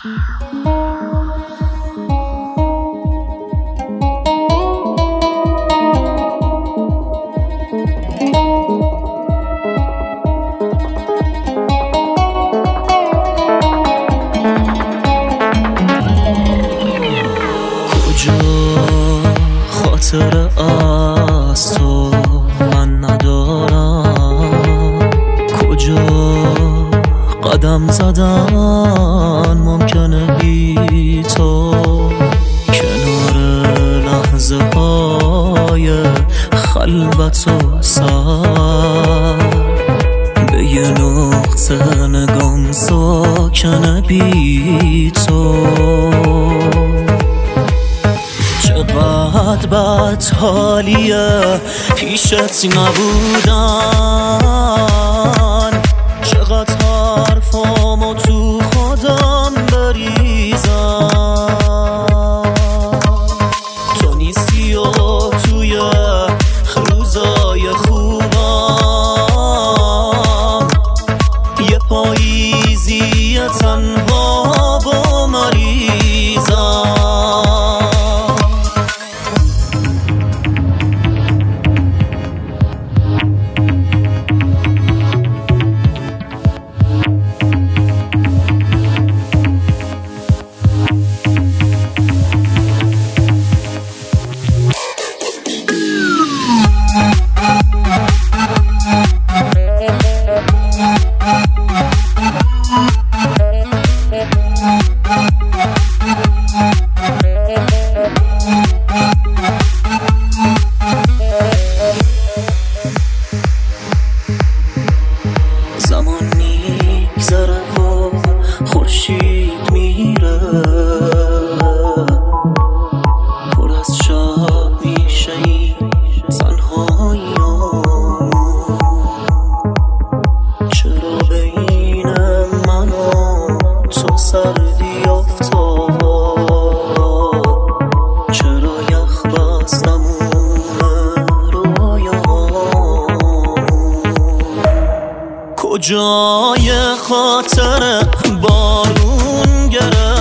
خاطر از تو من ندارم، کجا قدم زدن ممکنه بی تو، کنار لحظه های خلوت و سر به یه نقطه نگام ساکنه بی تو. چقدر بد حالیه پیشت نبودن، چقدر حرفامو تو خودم بریزم، تو نیستی و توی روزای خوبم یه پاییزی تنها با مریزم. زمان میگذره و خورشید میره، پر از شب میشه این تنهایی‌ام، چرا بین من و تو سردی افتاد، چرا یخ بستمون رویاهام، کجای خاطر بارون گرفت